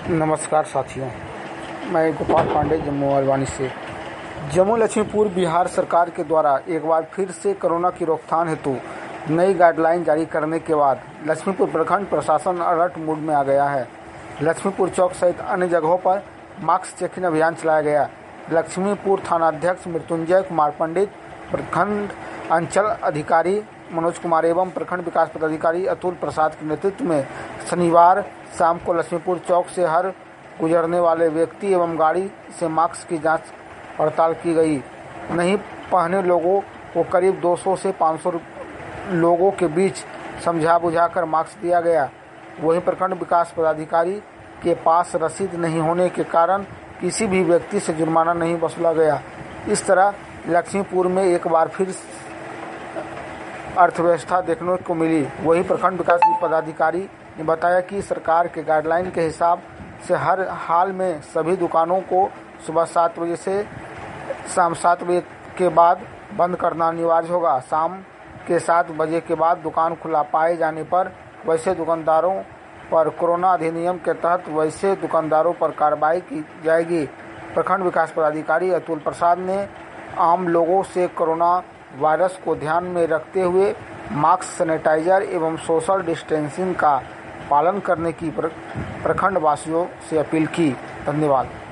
नमस्कार साथियों, मैं गोपाल पांडे जम्मू अलवानी से। जम्मू लक्ष्मीपुर बिहार सरकार के द्वारा एक बार फिर से कोरोना की रोकथाम हेतु नई गाइडलाइन जारी करने के बाद लक्ष्मीपुर प्रखंड प्रशासन अलर्ट मोड में आ गया है। लक्ष्मीपुर चौक सहित अन्य जगहों पर मास्क चेकिंग अभियान चलाया गया। लक्ष्मीपुर थानाध्यक्ष मृत्युंजय कुमार पंडित, प्रखंड अंचल अधिकारी मनोज कुमार एवं प्रखंड विकास पदाधिकारी अतुल प्रसाद के नेतृत्व में शनिवार शाम को लक्ष्मीपुर चौक से हर गुजरने वाले व्यक्ति एवं गाड़ी से मास्क की जांच पड़ताल की गई। नहीं पहने लोगों को करीब 200 से 500 लोगों के बीच समझा बुझाकर मास्क दिया गया। वहीं प्रखंड विकास पदाधिकारी के पास रसीद नहीं होने के कारण किसी भी व्यक्ति से जुर्माना नहीं वसूला गया। इस तरह लक्ष्मीपुर में एक बार फिर अर्थव्यवस्था देखने को मिली। वहीं प्रखंड विकास पदाधिकारी ने बताया कि सरकार के गाइडलाइन के हिसाब से हर हाल में सभी दुकानों को सुबह 7 बजे से शाम 7 बजे के बाद बंद करना अनिवार्य होगा। शाम के 7 बजे के बाद दुकान खुला पाए जाने पर वैसे दुकानदारों पर कोरोना अधिनियम के तहत वैसे दुकानदारों पर कार्रवाई की जाएगी। प्रखंड विकास पदाधिकारी अतुल प्रसाद ने आम लोगों से कोरोना वायरस को ध्यान में रखते हुए मास्क, सैनिटाइजर एवं सोशल डिस्टेंसिंग का पालन करने की प्रखंड वासियों से अपील की। धन्यवाद।